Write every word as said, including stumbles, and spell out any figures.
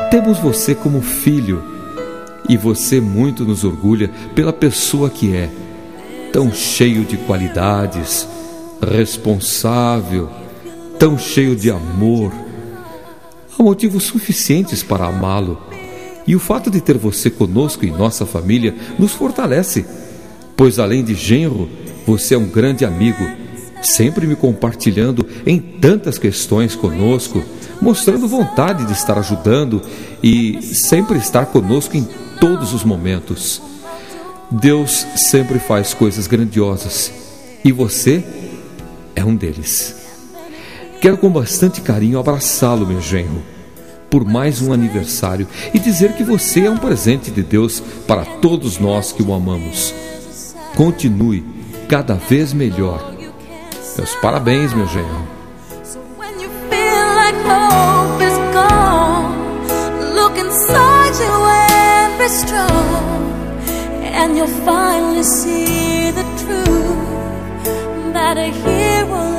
Temos você como filho, e você muito nos orgulha pela pessoa que é, tão cheio de qualidades, responsável, tão cheio de amor. Há motivos suficientes para amá-lo, e o fato de ter você conosco em nossa família nos fortalece, pois além de genro, você é um grande amigo, sempre me compartilhando em tantas questões conosco, mostrando vontade de estar ajudando e sempre estar conosco em todos os momentos. Deus sempre faz coisas grandiosas e você é um deles. Quero com bastante carinho abraçá-lo, meu genro, por mais um aniversário e dizer que você é um presente de Deus para todos nós que o amamos. Continue cada vez melhor. Meus parabéns, meu genro. And you'll finally see the truth that a hero